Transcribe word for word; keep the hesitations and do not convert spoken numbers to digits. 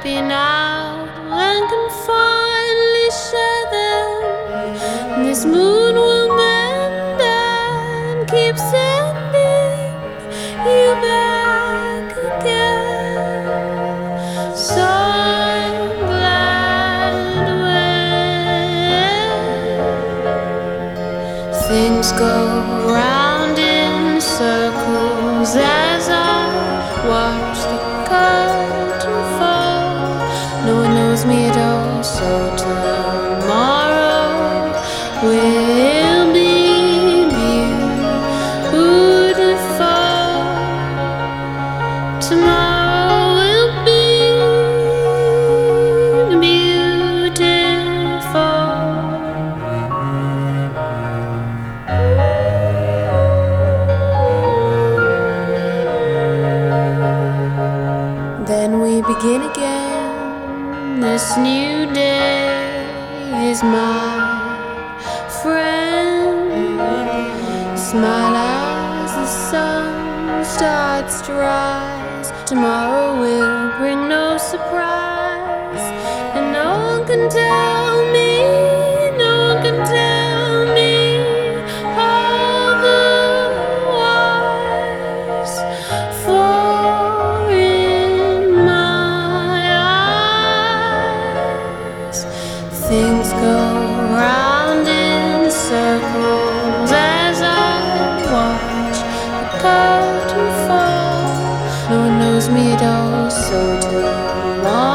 happy now and can finally share them. This moon will mend and keep sending you back again. So I'm glad when things go round in circles as I watch the curtain fall. No one knows me at all, so tomorrow will be beautiful. Tomorrow will be beautiful. Then we begin again. This new day is my friend. Smile as the sun starts to rise. Tomorrow will bring no surprise, and no one can tell me, no one can tell me otherwise. For in my eyes, things go round in circles as I watch the curtain fall. No one knows me at all, so tomorrow